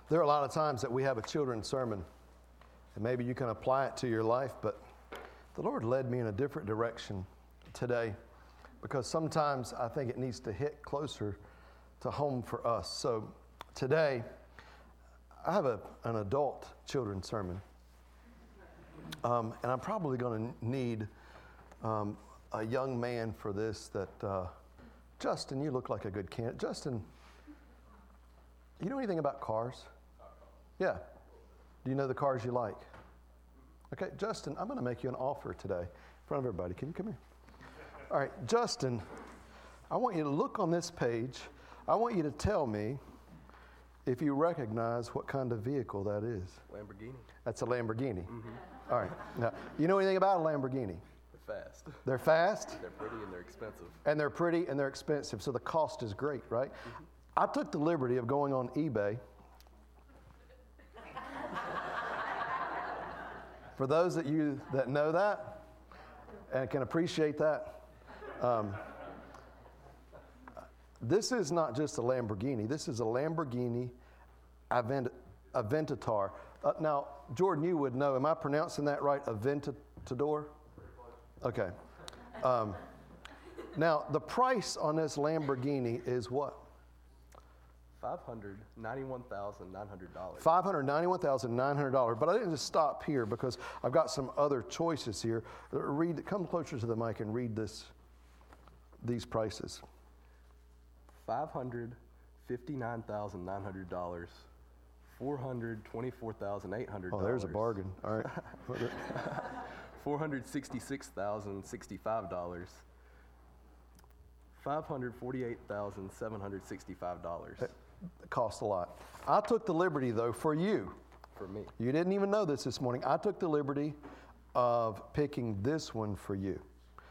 There are a lot of times that we have a children's sermon, and maybe you can apply it to your life, but the Lord led me in a different direction today because sometimes I think it needs to hit closer to home for us. So today, I have an adult children's sermon, and I'm probably going to need a young man for this Justin, you look like a good candidate. Justin, you know anything about cars? Yeah. Do you know the cars you like? Okay, Justin, I'm going to make you an offer today in front of everybody. Can you come here? All right, Justin, I want you to look on this page. I want you to tell me if you recognize what kind of vehicle that is. Lamborghini. That's a Lamborghini. Mm-hmm. All right. Now, you know anything about a Lamborghini? They're fast. They're fast? They're pretty and they're expensive. And they're pretty and they're expensive, so the cost is great, right? Mm-hmm. I took the liberty of going on eBay. For those of you that know that and can appreciate that, this is not just a Lamborghini. This is a Lamborghini Aventador. Now, Jordan, you would know. Am I pronouncing that right? Aventador? Okay. Now, the price on this Lamborghini is what? $591,900. $591,900. But I didn't just stop here because I've got some other choices here. Come closer to the mic and read these prices. $559,900. $424,800. Oh, there's a bargain. All right. $466,065. $548,765. It costs a lot. I took the liberty, though, for you. For me. You didn't even know this morning. I took the liberty of picking this one for you.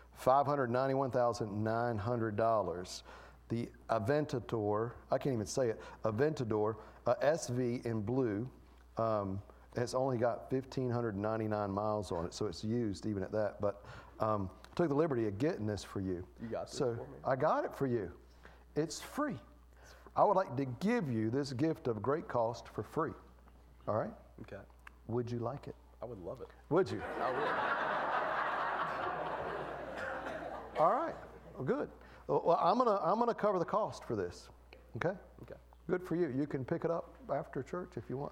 $591,900. The Aventador, I can't even say it, Aventador, SV in blue. It's only got 1,599 miles on it, so it's used even at that. But took the liberty of getting this for you. You got this for me. I got it for you. It's free. I would like to give you this gift of great cost for free. All right? Okay. Would you like it? I would love it. Would you? I would. All right. Well, good. Well, I'm gonna cover the cost for this. Okay? Okay. Good for you. You can pick it up after church if you want.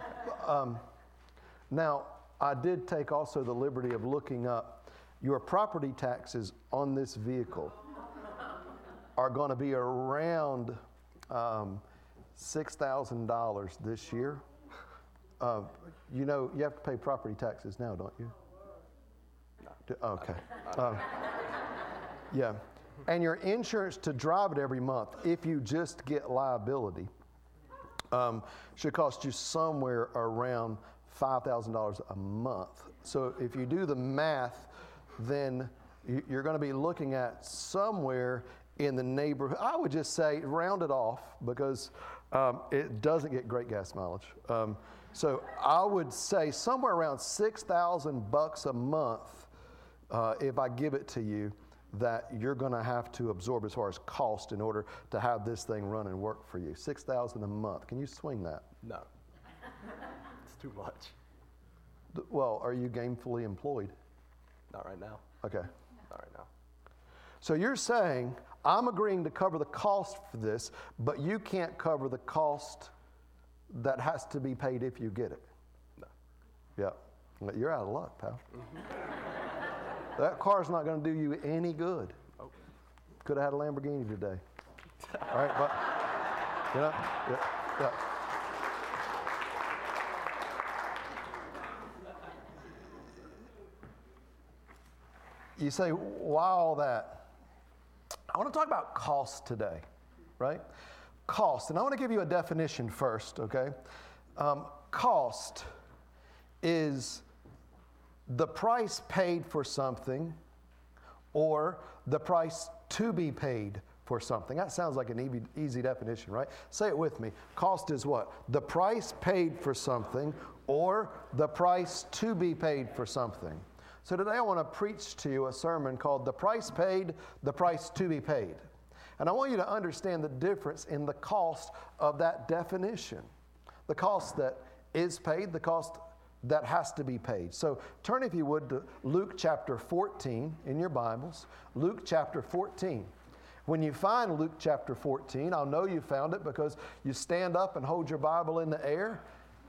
Now, I did take also the liberty of looking up your property taxes on this vehicle are going to be around $6,000 this year. You know, you have to pay property taxes now, don't you? No. Okay. Yeah. And your insurance to drive it every month, if you just get liability, should cost you somewhere around $5,000 a month. So if you do the math, then you're going to be looking at somewhere in the neighborhood. I would just say round it off because it doesn't get great gas mileage. So I would say somewhere around $6,000 a month if I give it to you that you're going to have to absorb as far as cost in order to have this thing run and work for you. $6,000 a month. Can you swing that? No. It's too much. Well, are you gainfully employed? Not right now. Okay. Not right now. So you're saying, I'm agreeing to cover the cost for this, but you can't cover the cost that has to be paid if you get it? No. Yeah. You're out of luck, pal. Mm-hmm. That car's not going to do you any good. Oh. Could have had a Lamborghini today. All right, but, you know, yeah. You say, why all that? I want to talk about cost today, right? Cost. And I want to give you a definition first, okay? Cost is the price paid for something or the price to be paid for something. That sounds like an easy definition, right? Say it with me. Cost is what? The price paid for something or the price to be paid for something. So today I want to preach to you a sermon called The Price Paid, the Price to be Paid. And I want you to understand the difference in the cost of that definition. the cost that is paid, the cost that has to be paid. So turn, if you would, to Luke chapter 14 in your Bibles. Luke chapter 14. When you find Luke chapter 14, I'll know you found it because you stand up and hold your Bible in the air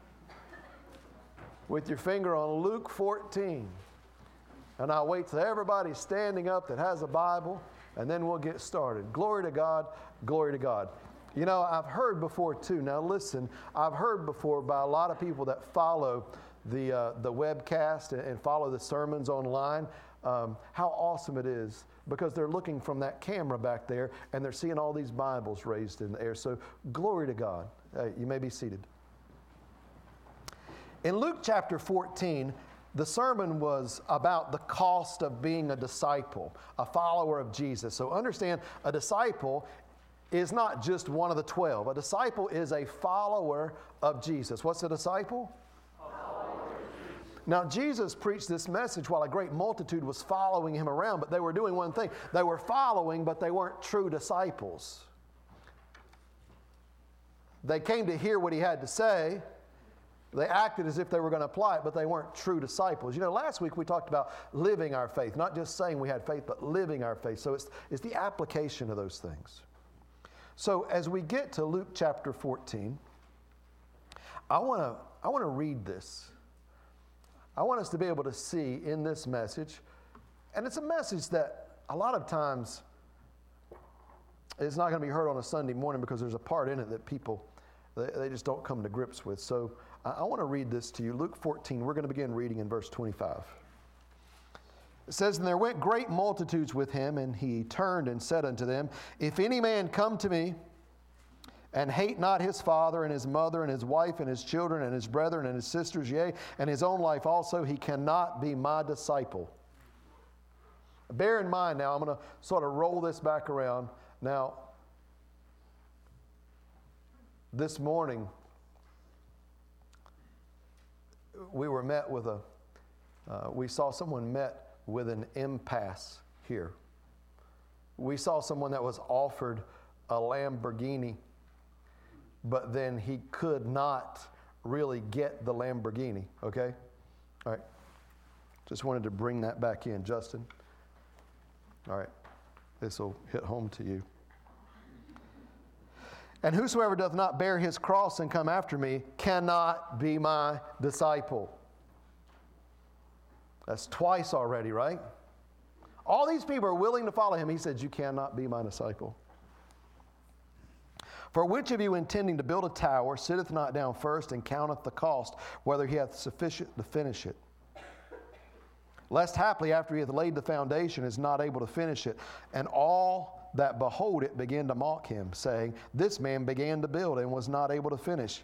with your finger on Luke 14. And I'll wait till everybody's standing up that has a Bible, and then we'll get started. Glory to God, glory to God. You know, I've heard before too, now listen, I've heard before by a lot of people that follow the webcast and follow the sermons online, how awesome it is because they're looking from that camera back there and they're seeing all these Bibles raised in the air. So glory to God. You may be seated. In Luke chapter 14, the sermon was about the cost of being a disciple, a follower of Jesus. So understand, a disciple is not just one of the 12. A disciple is a follower of Jesus. What's a disciple? Now, Jesus preached this message while a great multitude was following him around, but they were doing one thing. They were following, but they weren't true disciples. They came to hear what he had to say. They acted as if they were going to apply it, but they weren't true disciples. You know, last week we talked about living our faith, not just saying we had faith, but living our faith. So it's the application of those things. So as we get to Luke chapter 14, I want to read this. I want us to be able to see in this message, and it's a message that a lot of times is not going to be heard on a Sunday morning because there's a part in it that people, they just don't come to grips with. So I want to read this to you. Luke 14, we're going to begin reading in verse 25. It says, "And there went great multitudes with him, and he turned and said unto them, If any man come to me, and hate not his father and his mother and his wife and his children and his brethren and his sisters, yea, and his own life also, he cannot be my disciple." Bear in mind now, I'm going to sort of roll this back around. Now, this morning, we were met with we saw someone met with an impasse here. We saw someone that was offered a Lamborghini, but then he could not really get the Lamborghini, okay? All right. Just wanted to bring that back in. Justin? All right. This will hit home to you. "And whosoever doth not bear his cross and come after me cannot be my disciple." That's twice already, right? All these people are willing to follow him. He said, "You cannot be my disciple. For which of you intending to build a tower sitteth not down first and counteth the cost, whether he hath sufficient to finish it? Lest haply after he hath laid the foundation is not able to finish it, and all that behold it begin to mock him, saying, This man began to build and was not able to finish."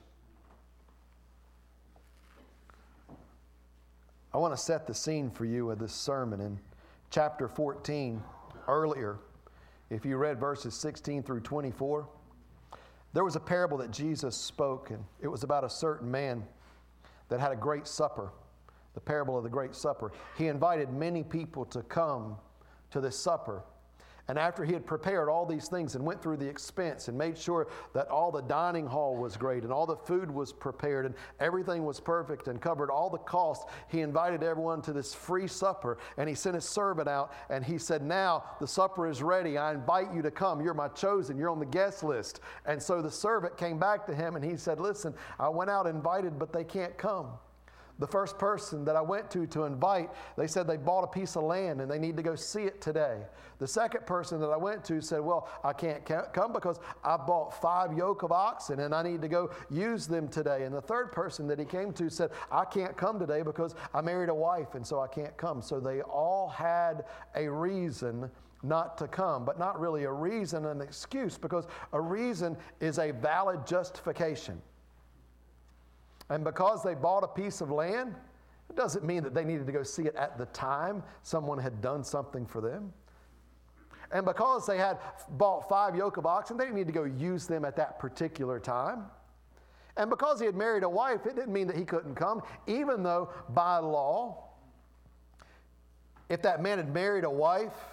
I want to set the scene for you with this sermon. In chapter 14, earlier, if you read verses 16 through 24, there was a parable that Jesus spoke, and it was about a certain man that had a great supper, the parable of the great supper. He invited many people to come to this supper. And after he had prepared all these things and went through the expense and made sure that all the dining hall was great and all the food was prepared and everything was perfect and covered all the costs, he invited everyone to this free supper. And he sent his servant out and he said, "Now the supper is ready. I invite you to come. You're my chosen. You're on the guest list." And so the servant came back to him and he said, "Listen, I went out and invited, but they can't come. The first person that I went to invite, they said they bought a piece of land and they need to go see it today. The second person that I went to said, well, I can't come because I bought 5 yoke of oxen and I need to go use them today. And the third person that he came to said, I can't come today because I married a wife and so I can't come." So they all had a reason not to come, but not really a reason, an excuse, because a reason is a valid justification. And because they bought a piece of land, it doesn't mean that they needed to go see it at the time someone had done something for them. And because they had bought 5 yoke of oxen, they didn't need to go use them at that particular time. And because he had married a wife, it didn't mean that he couldn't come, even though by law, if that man had married a wife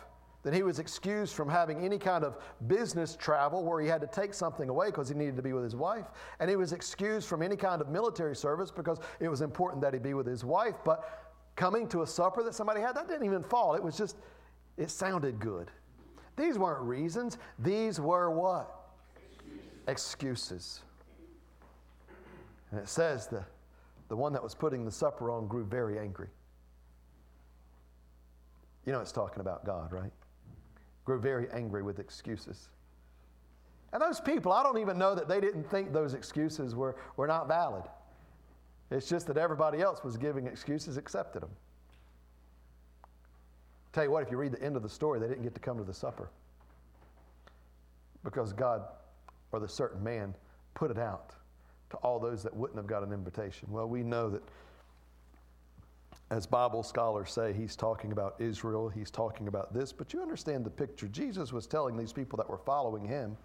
Then he was excused from having any kind of business travel where he had to take something away because he needed to be with his wife. And he was excused from any kind of military service because it was important that he be with his wife. But coming to a supper that somebody had, that didn't even fall. It was just, it sounded good. These weren't reasons. These were what? Excuses. And it says the one that was putting the supper on grew very angry. You know it's talking about God, right? Grew very angry with excuses. And those people, I don't even know that they didn't think those excuses were not valid. It's just that everybody else was giving excuses, accepted them. Tell you what, if you read the end of the story, they didn't get to come to the supper because God or the certain man put it out to all those that wouldn't have got an invitation. Well, we know that as Bible scholars say, he's talking about Israel, he's talking about this, but you understand the picture. Jesus was telling these people that were following him,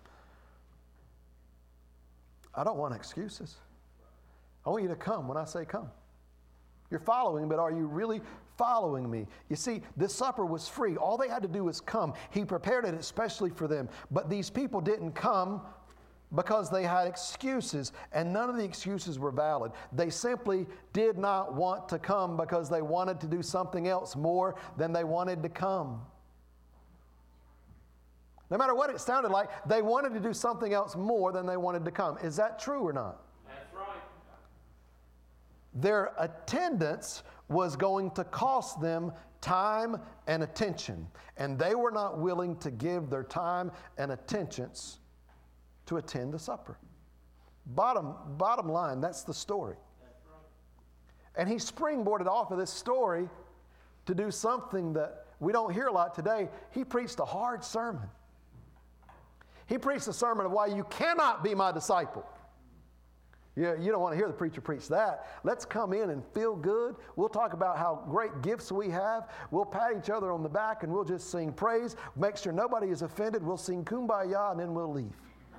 I don't want excuses. I want you to come when I say come. You're following, but are you really following me? You see, this supper was free. All they had to do was come. He prepared it especially for them, but these people didn't come because they had excuses, and none of the excuses were valid. They simply did not want to come because they wanted to do something else more than they wanted to come. No matter what it sounded like, they wanted to do something else more than they wanted to come. Is that true or not? That's right. Their attendance was going to cost them time and attention, and they were not willing to give their time and attentions to attend the supper. Bottom line, that's the story. That's right. And he springboarded off of this story to do something that we don't hear a lot today. He preached a hard sermon. He preached a sermon of why you cannot be my disciple. You don't want to hear the preacher preach that. Let's come in and feel good. We'll talk about how great gifts we have. We'll pat each other on the back and we'll just sing praise. Make sure nobody is offended. We'll sing Kumbaya and then we'll leave.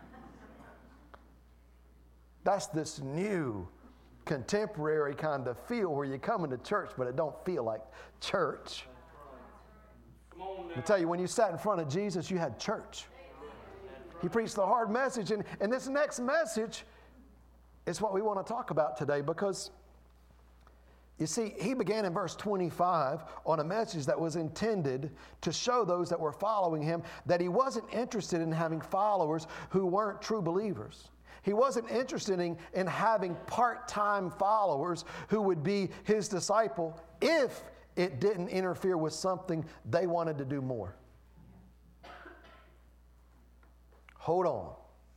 That's this new, contemporary kind of feel where you come into church, but it don't feel like church. Come on now. I tell you, when you sat in front of Jesus, you had church. He preached the hard message, and this next message is what we want to talk about today because, you see, he began in verse 25 on a message that was intended to show those that were following him that he wasn't interested in having followers who weren't true believers. He wasn't interested in having part-time followers who would be his disciple if it didn't interfere with something they wanted to do more. Hold on.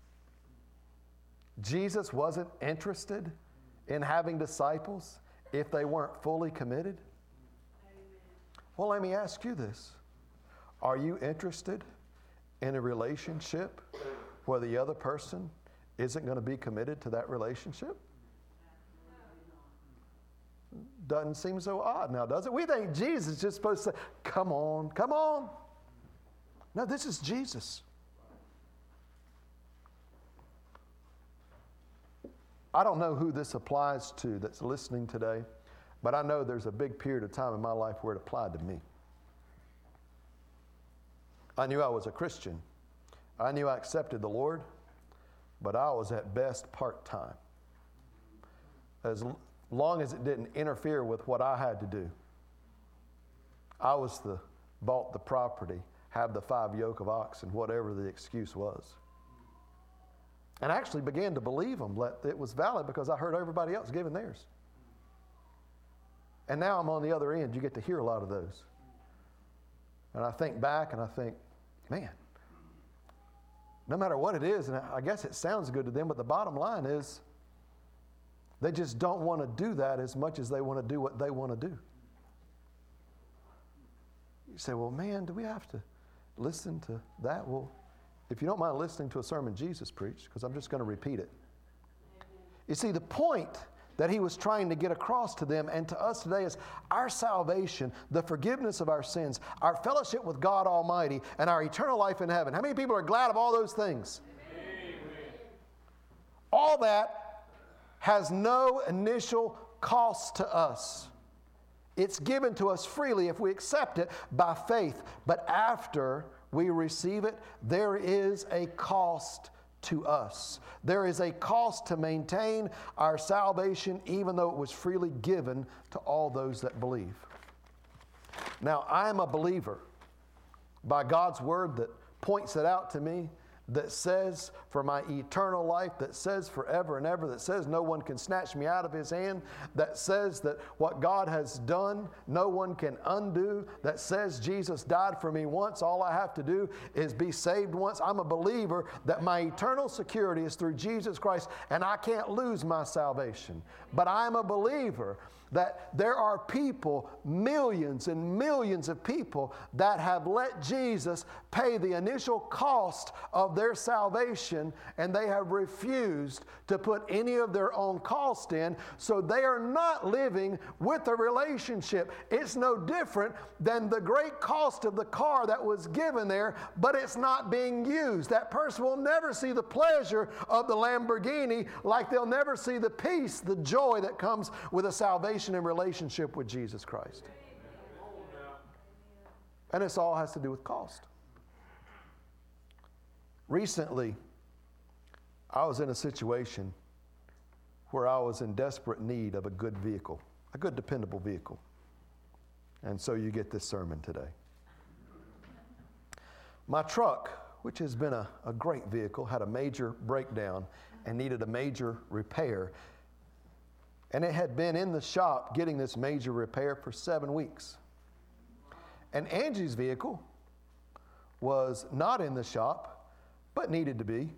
Jesus wasn't interested in having disciples if they weren't fully committed? Well, let me ask you this. Are you interested in a relationship where the other person isn't going to be committed to that relationship? Doesn't seem so odd now, does it? We think Jesus is just supposed to say, come on, come on. No, this is Jesus. I don't know who this applies to that's listening today, but I know there's a big period of time in my life where it applied to me. I knew I was a Christian. I knew I accepted the Lord, but I was at best part-time. As long as it didn't interfere with what I had to do. I bought the property, have the 5 yoke of oxen, whatever the excuse was. And I actually began to believe them. It was valid because I heard everybody else giving theirs. And now I'm on the other end. You get to hear a lot of those. And I think back and I think, man, no matter what it is, and I guess it sounds good to them, but the bottom line is they just don't want to do that as much as they want to do what they want to do. You say, well, man, do we have to listen to that? Well, if you don't mind listening to a sermon Jesus preached, because I'm just going to repeat it. You see, the point that he was trying to get across to them and to us today is our salvation, the forgiveness of our sins, our fellowship with God Almighty, and our eternal life in heaven. How many people are glad of all those things? Amen. All that has no initial cost to us. It's given to us freely if we accept it by faith. But after we receive it, there is a cost to us. There is a cost to maintain our salvation, even though it was freely given to all those that believe. Now, I am a believer by God's word that points it out to me, that says for my eternal life, that says forever and ever, that says no one can snatch me out of His hand, that says that what God has done, no one can undo, that says Jesus died for me once, all I have to do is be saved once. I'm a believer that my eternal security is through Jesus Christ, and I can't lose my salvation. But I'm a believer that there are people, millions and millions of people, that have let Jesus pay the initial cost of their salvation, and they have refused to put any of their own cost in, so they are not living with a relationship. It's no different than the great cost of the car that was given there, but it's not being used. That person will never see the pleasure of the Lamborghini like they'll never see the peace, the joy that comes with a salvation and relationship with Jesus Christ. And this all has to do with cost. Recently, I was in a situation where I was in desperate need of a good vehicle, a good dependable vehicle. And so you get this sermon today. My truck, which has been a great vehicle, had a major breakdown and needed a major repair. And it had been in the shop getting this major repair for 7 weeks. And Angie's vehicle was not in the shop, but needed to be.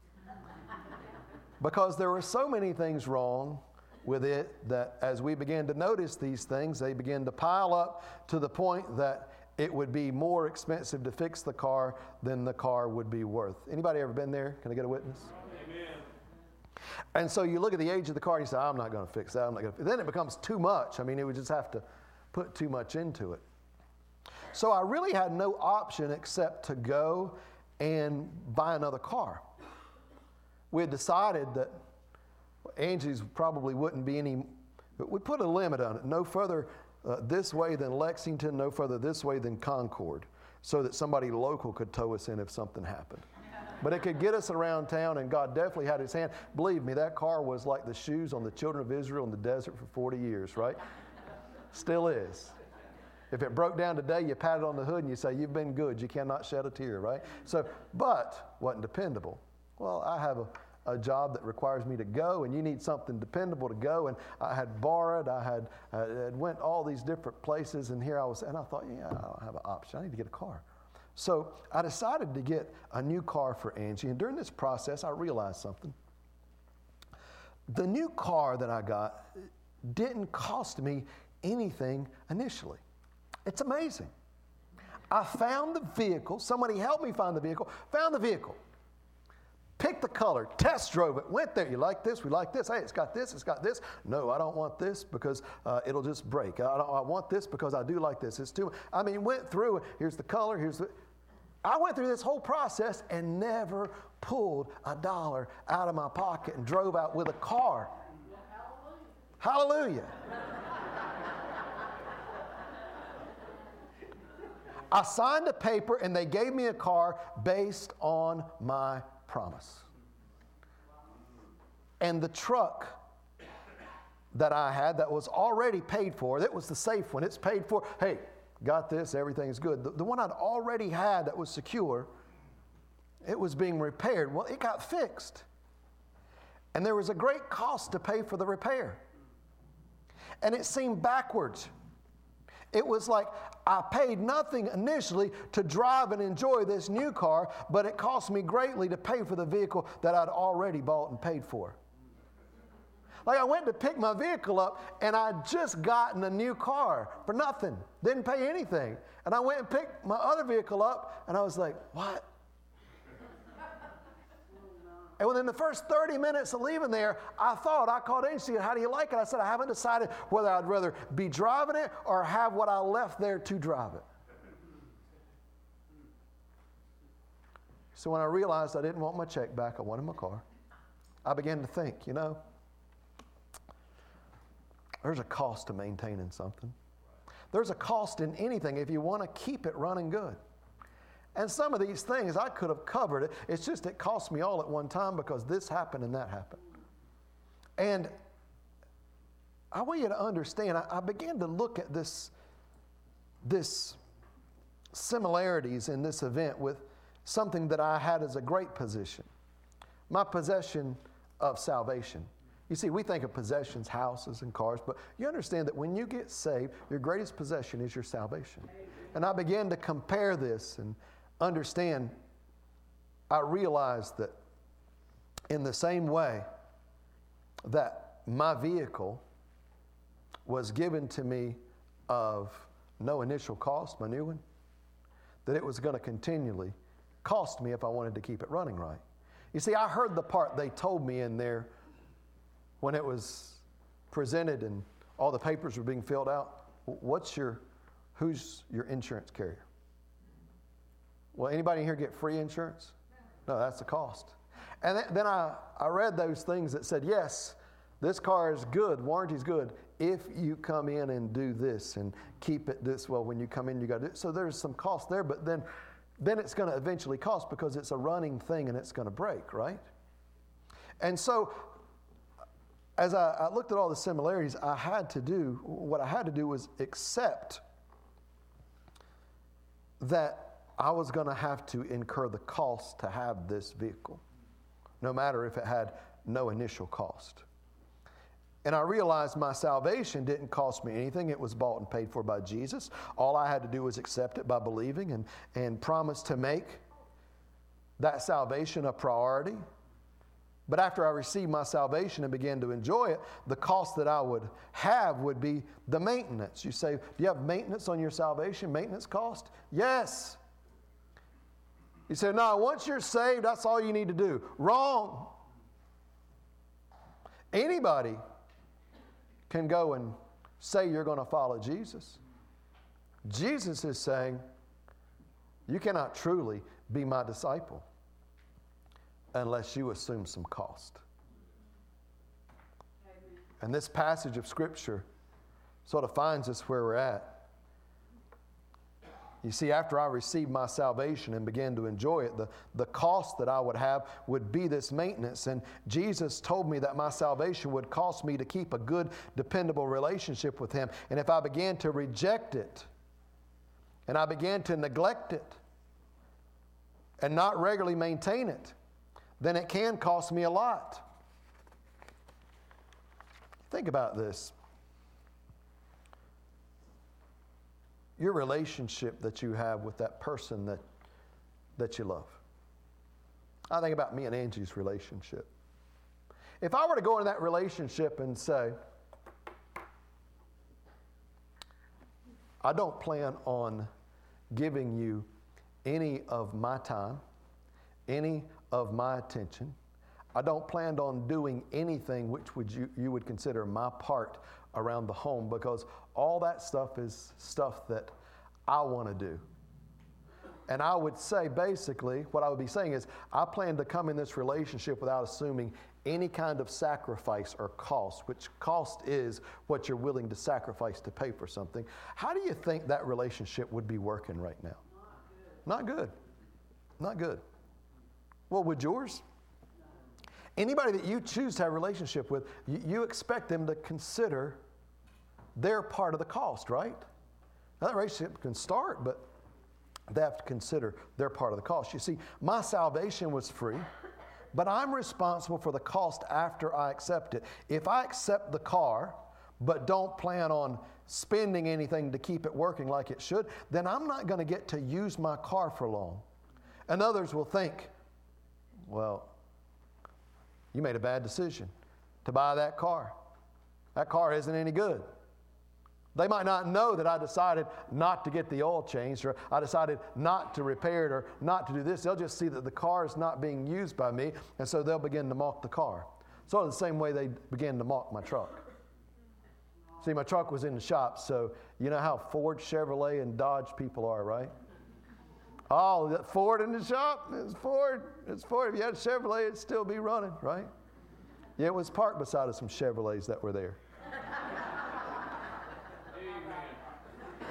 Because there were so many things wrong with it that as we began to notice these things, they began to pile up to the point that it would be more expensive to fix the car than the car would be worth. Anybody ever been there? Can I get a witness? And so you look at the age of the car and you say, I'm not going to fix that. I'm not going to. Then it becomes too much. I mean, it would just have to put too much into it. So I really had no option except to go and buy another car. We had decided that Angie's probably wouldn't be any, but we put a limit on it. No further this way than Lexington, no further this way than Concord, so that somebody local could tow us in if something happened. But it could get us around town, and God definitely had His hand. Believe me, that car was like the shoes on the children of Israel in the desert for 40 years, right? Still is. If it broke down today, you pat it on the hood and you say, you've been good. You cannot shed a tear, right? So, but wasn't dependable. Well, I have a job that requires me to go, and you need something dependable to go. And I had borrowed, I had went all these different places, and here I was, and I thought, yeah, I don't have an option. I need to get a car. So I decided to get a new car for Angie, and during this process, I realized something. The new car that I got didn't cost me anything initially. It's amazing. I found the vehicle. Somebody helped me find the vehicle. Found the vehicle. Picked the color. Test drove it. Went there. You like this? We like this. Hey, it's got this. It's got this. No, I don't want this because it'll just break. I want this because I do like this. It's too. I mean, went through. Here's the color. Here's the. I went through this whole process and never pulled $1 out of my pocket and drove out with a car. Hallelujah. I signed a paper and they gave me a car based on my promise. And the truck that I had that was already paid for, that was the safe one, it's paid for. Hey, got this, everything's good. The one I'd already had that was secure, it was being repaired. Well, it got fixed. And there was a great cost to pay for the repair. And it seemed backwards. It was like I paid nothing initially to drive and enjoy this new car, but it cost me greatly to pay for the vehicle that I'd already bought and paid for. Like I went to pick my vehicle up and I'd just gotten a new car for nothing. Didn't pay anything. And I went and picked my other vehicle up and I was like, what? And within the first 30 minutes of leaving there, I called in and said, how do you like it? I said, I haven't decided whether I'd rather be driving it or have what I left there to drive it. So when I realized I didn't want my check back, I wanted my car, I began to think, there's a cost to maintaining something. There's a cost in anything if you want to keep it running good. And some of these things I could have covered it. It's just it cost me all at one time because this happened and that happened. And I want you to understand, I began to look at this similarities in this event with something that I had as a great possession. My possession of salvation. You see, we think of possessions, houses and cars, but you understand that when you get saved, your greatest possession is your salvation. And I began to compare this and understand, I realized that in the same way that my vehicle was given to me of no initial cost, my new one, that it was going to continually cost me if I wanted to keep it running right. You see, I heard the part they told me in there when it was presented and all the papers were being filled out. Who's your insurance carrier? Well, anybody here get free insurance? No, that's the cost. And then I read those things that said, yes, this car is good, warranty's good, if you come in and do this and keep it this well. When you come in, you got to do it. So there's some cost there, but then it's going to eventually cost because it's a running thing and it's going to break, right? And so as I looked at all the similarities, what I had to do was accept that I was going to have to incur the cost to have this vehicle, no matter if it had no initial cost. And I realized my salvation didn't cost me anything. It was bought and paid for by Jesus. All I had to do was accept it by believing and promise to make that salvation a priority. But after I received my salvation and began to enjoy it, the cost that I would have would be the maintenance. You say, do you have maintenance on your salvation, maintenance cost? Yes. You say, no, once you're saved, that's all you need to do. Wrong. Anybody can go and say you're going to follow Jesus. Jesus is saying, you cannot truly be my disciple unless you assume some cost. Amen. And this passage of Scripture sort of finds us where we're at. You see, after I received my salvation and began to enjoy it, the cost that I would have would be this maintenance. And Jesus told me that my salvation would cost me to keep a good, dependable relationship with Him. And if I began to reject it, and I began to neglect it, and not regularly maintain it, then it can cost me a lot. Think about this. Your relationship that you have with that person that you love. I think about me and Angie's relationship. If I were to go into that relationship and say, I don't plan on giving you any of my time, any of my attention. I don't plan on doing anything which you would consider my part around the home, because all that stuff is stuff that I want to do. And I would say, basically, what I would be saying is, I plan to come in this relationship without assuming any kind of sacrifice or cost, which cost is what you're willing to sacrifice to pay for something. How do you think that relationship would be working right now? Not good. Not good. Well, would yours? Anybody that you choose to have a relationship with, you expect them to consider their part of the cost, right? Now, that relationship can start, but they have to consider their part of the cost. You see, my salvation was free, but I'm responsible for the cost after I accept it. If I accept the car, but don't plan on spending anything to keep it working like it should, then I'm not going to get to use my car for long. And others will think, well, you made a bad decision to buy that car. That car isn't any good. They might not know that I decided not to get the oil changed, or I decided not to repair it, or not to do this. They'll just see that the car is not being used by me, and so they'll begin to mock the car. Sort of the same way they began to mock my truck. See, my truck was in the shop, so you know how Ford, Chevrolet, and Dodge people are, right? Oh, that Ford in the shop? It's Ford. It's Ford. If you had a Chevrolet, it'd still be running, right? Yeah, it was parked beside of some Chevrolets that were there.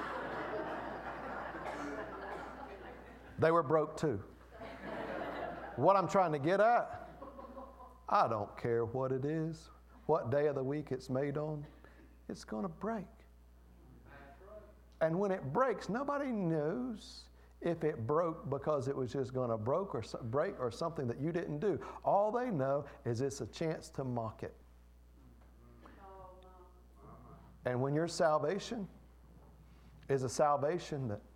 They were broke too. What I'm trying to get at, I don't care what it is, what day of the week it's made on, it's going to break. And when it breaks, nobody knows if it broke because it was just going to break or something that you didn't do. All they know is it's a chance to mock it. And when your salvation is a salvation that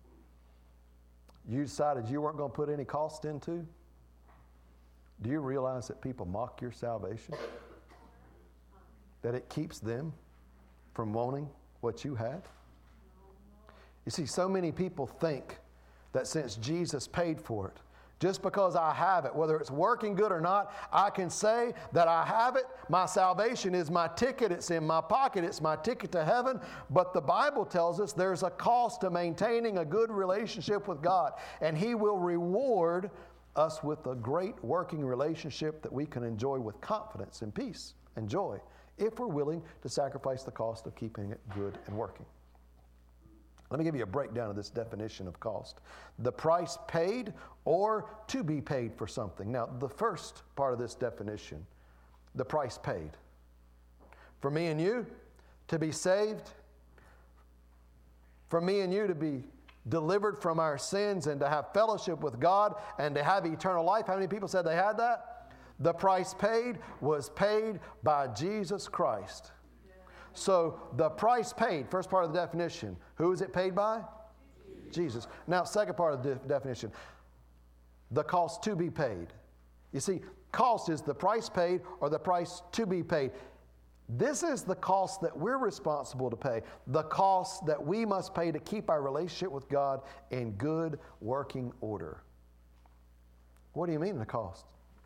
you decided you weren't going to put any cost into, do you realize that people mock your salvation? That it keeps them from wanting what you had? You see, so many people think that since Jesus paid for it, just because I have it, whether it's working good or not, I can say that I have it. My salvation is my ticket. It's in my pocket. It's my ticket to heaven. But the Bible tells us there's a cost to maintaining a good relationship with God. And He will reward us with a great working relationship that we can enjoy with confidence and peace and joy if we're willing to sacrifice the cost of keeping it good and working. Let me give you a breakdown of this definition of cost. The price paid or to be paid for something. Now, the first part of this definition, the price paid. For me and you to be saved, for me and you to be delivered from our sins and to have fellowship with God and to have eternal life. How many people said they had that? The price paid was paid by Jesus Christ. So the price paid, first part of the definition, who is it paid by? Jesus. Now, second part of the definition, the cost to be paid. You see, cost is the price paid or the price to be paid. This is the cost that we're responsible to pay, the cost that we must pay to keep our relationship with God in good working order. What do you mean the cost?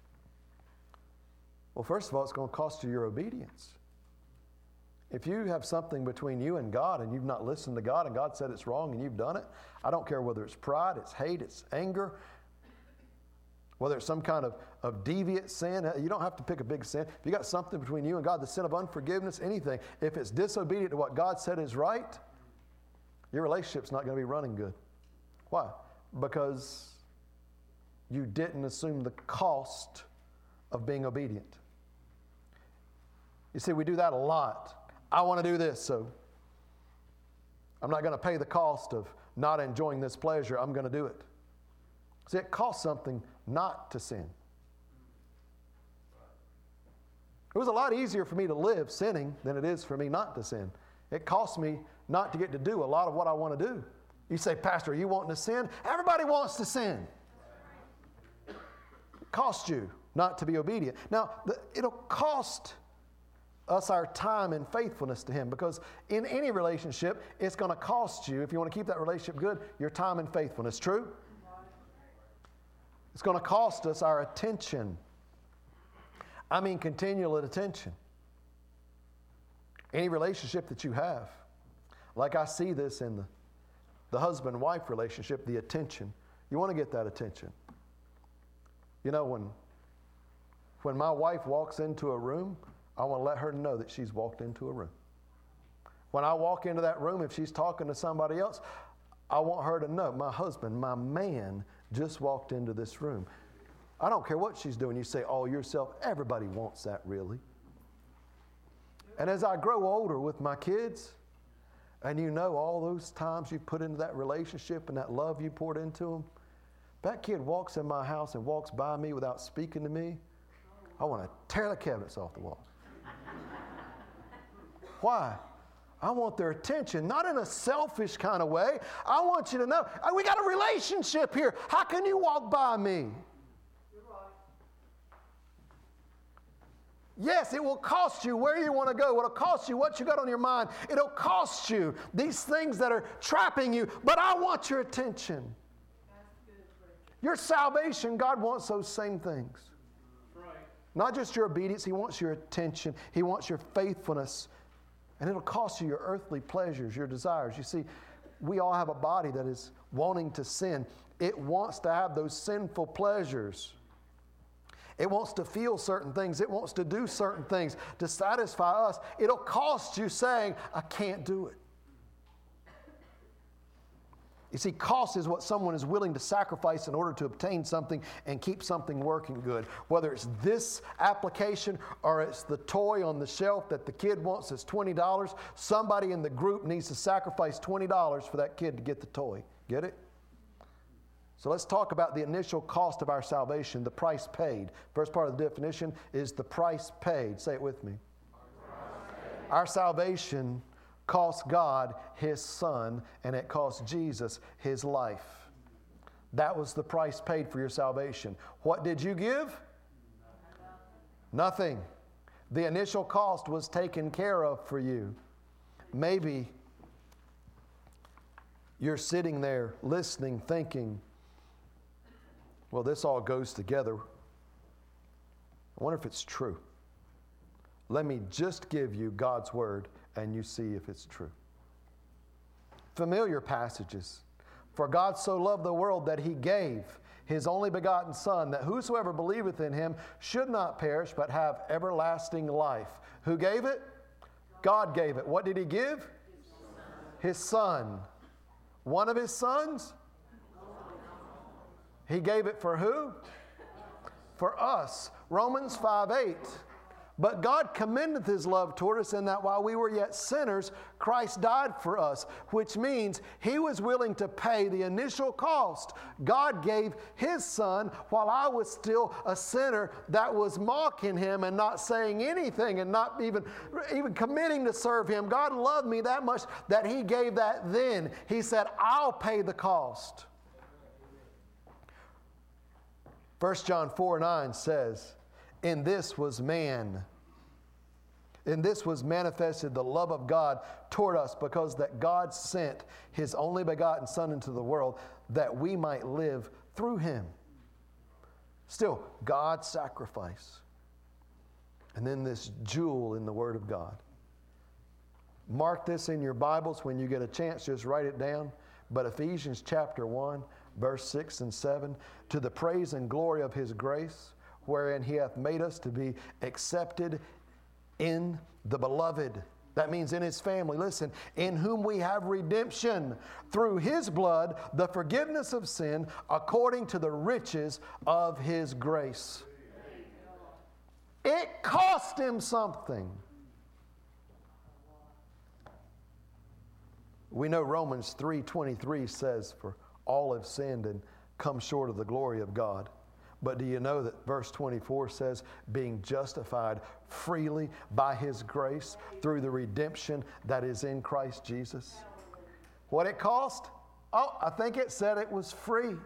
Well, first of all, it's going to cost you your obedience. If you have something between you and God and you've not listened to God and God said it's wrong and you've done it, I don't care whether it's pride, it's hate, it's anger, whether it's some kind of deviant sin. You don't have to pick a big sin. If you got something between you and God, the sin of unforgiveness, anything, if it's disobedient to what God said is right, your relationship's not going to be running good. Why? Because you didn't assume the cost of being obedient. You see, we do that a lot. I want to do this, so I'm not going to pay the cost of not enjoying this pleasure. I'm going to do it. See, it costs something not to sin. It was a lot easier for me to live sinning than it is for me not to sin. It costs me not to get to do a lot of what I want to do. You say, Pastor, are you wanting to sin? Everybody wants to sin. It costs you not to be obedient. Now, it'll cost us our time and faithfulness to Him, because in any relationship, it's going to cost you, if you want to keep that relationship good, your time and faithfulness. True? It's going to cost us our attention. I mean continual attention. Any relationship that you have, like I see this in the husband-wife relationship, the attention. You want to get that attention. You know, when my wife walks into a room, I want to let her know that she's walked into a room. When I walk into that room, if she's talking to somebody else, I want her to know, my husband, my man, just walked into this room. I don't care what she's doing. You say, all yourself. Everybody wants that, really. And as I grow older with my kids, and you know all those times you put into that relationship and that love you poured into them, that kid walks in my house and walks by me without speaking to me, I want to tear the cabinets off the wall. Why? I want their attention, not in a selfish kind of way. I want you to know, we got a relationship here. How can you walk by me? Yes, it will cost you where you want to go. It'll cost you what you got on your mind. It'll cost you these things that are trapping you, but I want your attention. Your salvation, God wants those same things. Not just your obedience, He wants your attention. He wants your faithfulness. And it'll cost you your earthly pleasures, your desires. You see, we all have a body that is wanting to sin. It wants to have those sinful pleasures. It wants to feel certain things. It wants to do certain things to satisfy us. It'll cost you saying, I can't do it. You see, cost is what someone is willing to sacrifice in order to obtain something and keep something working good. Whether it's this application or it's the toy on the shelf that the kid wants that's $20, somebody in the group needs to sacrifice $20 for that kid to get the toy. Get it? So let's talk about the initial cost of our salvation, the price paid. First part of the definition is the price paid. Say it with me. Our salvation cost God His Son, and it cost Jesus His life. That was the price paid for your salvation. What did you give? Nothing. The initial cost was taken care of for you. Maybe you're sitting there listening, thinking, well, this all goes together. I wonder if it's true. Let me just give you God's Word and you see if it's true. Familiar passages. For God so loved the world that He gave His only begotten Son, that whosoever believeth in Him should not perish, but have everlasting life. Who gave it? God gave it. What did He give? His Son. One of His sons? He gave it for who? For us. Romans 5:8. But God commendeth His love toward us in that while we were yet sinners, Christ died for us, which means He was willing to pay the initial cost. God gave His Son while I was still a sinner that was mocking Him and not saying anything and not even committing to serve Him. God loved me that much that He gave that then. He said, I'll pay the cost. 1 John 4:9 says, In this was manifested the love of God toward us, because that God sent His only begotten Son into the world that we might live through Him. Still, God's sacrifice. And then this jewel in the Word of God. Mark this in your Bibles when you get a chance, just write it down. But Ephesians chapter 1, verse 6 and 7, to the praise and glory of His grace, wherein He hath made us to be accepted in the beloved. That means in His family. Listen, in whom we have redemption through His blood, the forgiveness of sin, according to the riches of His grace. It cost Him something. We know Romans 3:23 says, for all have sinned and come short of the glory of God. But do you know that verse 24 says, being justified freely by His grace through the redemption that is in Christ Jesus? What it cost? Oh, I think it said it was free.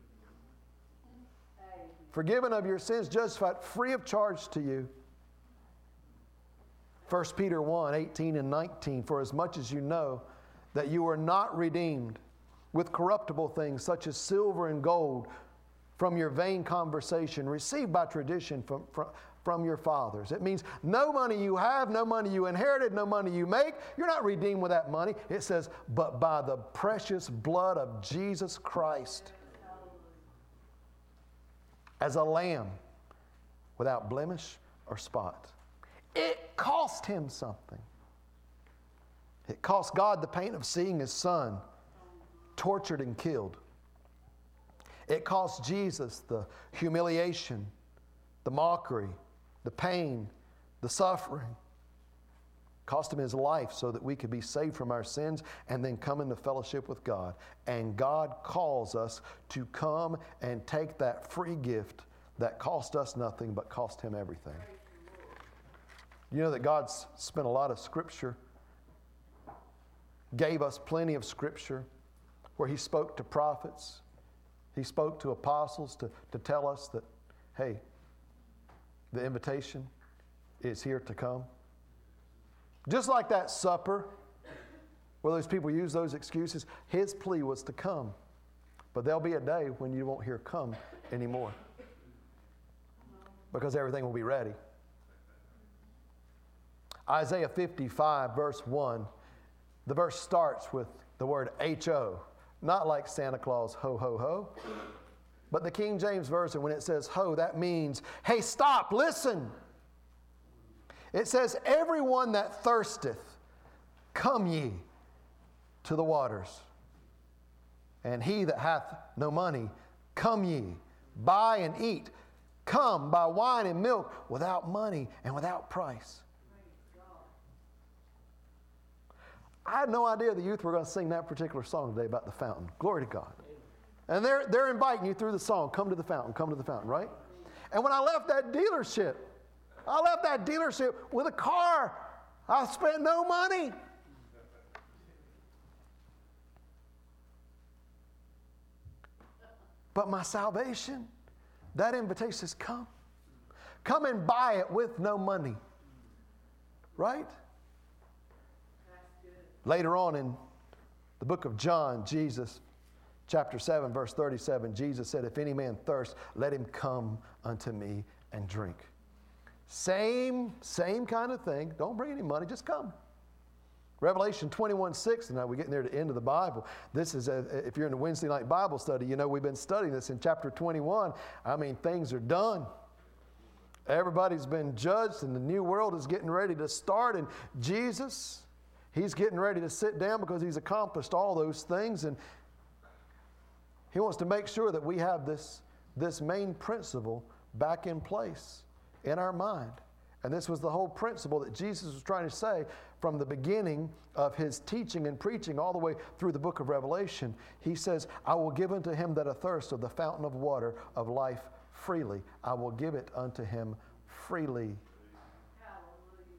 Forgiven of your sins, justified, free of charge to you. 1 Peter 1:18 and 19, for as much as you know that you are not redeemed with corruptible things such as silver and gold from your vain conversation received by tradition from your fathers. It means no money you have, no money you inherited, no money you make. You're not redeemed with that money. It says, but by the precious blood of Jesus Christ, as a lamb without blemish or spot. It cost Him something. It cost God the pain of seeing His Son tortured and killed. It cost Jesus the humiliation, the mockery, the pain, the suffering. It cost Him His life so that we could be saved from our sins and then come into fellowship with God. And God calls us to come and take that free gift that cost us nothing but cost Him everything. You know that God's spent a lot of Scripture, gave us plenty of Scripture where He spoke to prophets, He spoke to apostles to tell us that, hey, the invitation is here to come. Just like that supper, where those people use those excuses, His plea was to come. But there'll be a day when you won't hear come anymore, because everything will be ready. Isaiah 55, verse 1, the verse starts with the word H-O. Not like Santa Claus, ho, ho, ho. But the King James Version, when it says ho, that means, hey, stop, listen. It says, everyone that thirsteth, come ye to the waters. And he that hath no money, come ye, buy and eat. Come, buy wine and milk without money and without price. I had no idea the youth were going to sing that particular song today about the fountain. Glory to God. And they're inviting you through the song, come to the fountain, right? And when I left that dealership with a car. I spent no money. But my salvation, that invitation says, come. Come and buy it with no money. Right? Later on in the book of John, Jesus, chapter 7, verse 37, Jesus said, if any man thirst, let him come unto me and drink. Same kind of thing. Don't bring any money, just come. Revelation 21:6, and now we're getting there to the end of the Bible. This is, if you're in the Wednesday night Bible study, you know we've been studying this in chapter 21. I mean, things are done. Everybody's been judged, and the new world is getting ready to start. And Jesus, he's getting ready to sit down because he's accomplished all those things. And he wants to make sure that we have this main principle back in place in our mind. And this was the whole principle that Jesus was trying to say from the beginning of his teaching and preaching all the way through the book of Revelation. He says, I will give unto him that athirst of the fountain of water of life freely. I will give it unto him freely. Hallelujah.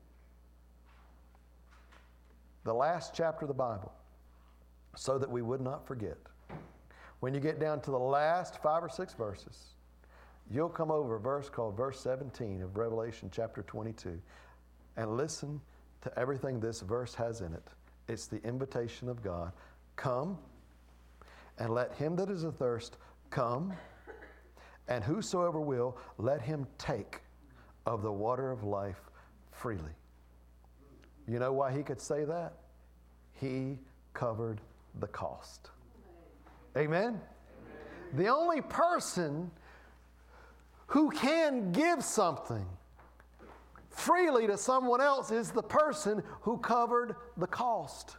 The last chapter of the Bible, so that we would not forget. When you get down to the last 5 or 6 verses, you'll come over a verse called verse 17 of Revelation chapter 22 and listen to everything this verse has in it. It's the invitation of God. Come, and let him that is athirst come, and whosoever will, let him take of the water of life freely. You know why he could say that? He covered the cost. Amen? Amen. The only person who can give something freely to someone else is the person who covered the cost.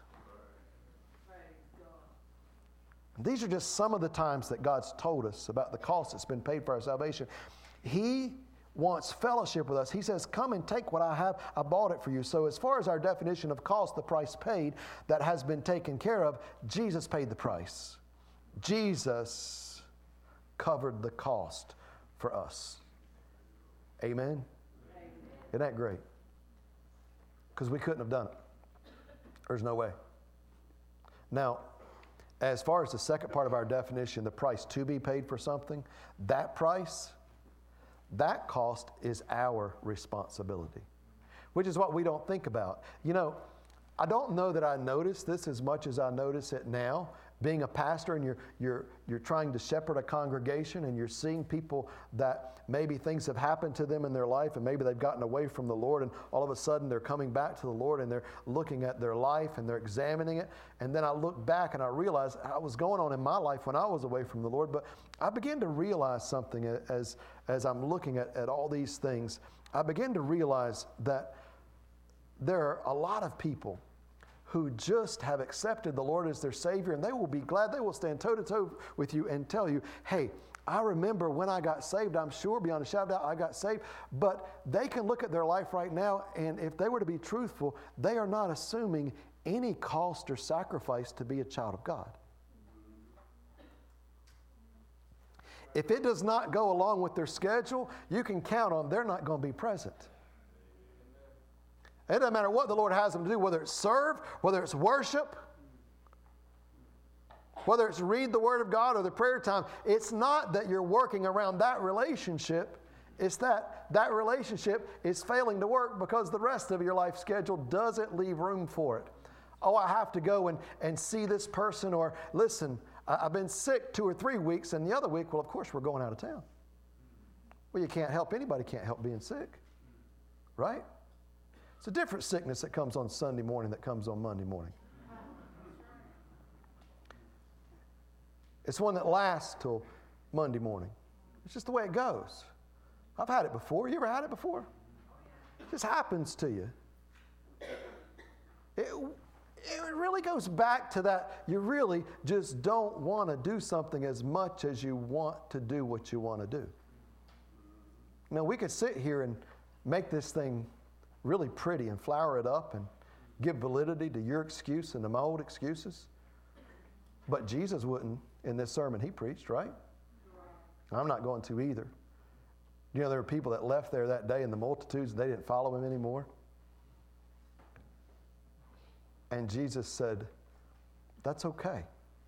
These are just some of the times that God's told us about the cost that's been paid for our salvation. He wants fellowship with us. He says, come and take what I have. I bought it for you. So as far as our definition of cost, the price paid that has been taken care of, Jesus paid the price. Jesus covered the cost for us. Amen? Amen. Isn't that great? Because we couldn't have done it. There's no way. Now, as far as the second part of our definition, the price to be paid for something, that price, that cost is our responsibility, which is what we don't think about. You know, I don't know that I notice this as much as I notice it now. Being a pastor and you're trying to shepherd a congregation and you're seeing people that maybe things have happened to them in their life and maybe they've gotten away from the Lord and all of a sudden they're coming back to the Lord and they're looking at their life and they're examining it. And then I look back and I realize what was going on in my life when I was away from the Lord. But I began to realize something as I'm looking at all these things. I began to realize that there are a lot of people who just have accepted the Lord as their Savior, and they will be glad. They will stand toe-to-toe with you and tell you, hey, I remember when I got saved. I'm sure beyond a shadow of doubt I got saved. But they can look at their life right now, and if they were to be truthful, they are not assuming any cost or sacrifice to be a child of God. If it does not go along with their schedule, you can count on they're not going to be present. It doesn't matter what the Lord has them to do, whether it's serve, whether it's worship, whether it's read the Word of God or the prayer time. It's not that you're working around that relationship. It's that relationship is failing to work because the rest of your life schedule doesn't leave room for it. Oh, I have to go and see this person, or listen, I've been sick 2 or 3 weeks, and the other week, well, of course, we're going out of town. Well, you can't help, anybody can't help being sick, right? It's a different sickness that comes on Sunday morning that comes on Monday morning. It's one that lasts till Monday morning. It's just the way it goes. I've had it before. You ever had it before? It just happens to you. It really really goes back to that you really just don't want to do something as much as you want to do what you want to do. Now, we could sit here and make this thing really pretty and flower it up and give validity to your excuse and to my old excuses. But Jesus wouldn't in this sermon he preached, right? I'm not going to either. You know, there were people that left there that day in the multitudes and they didn't follow him anymore. And Jesus said, that's okay.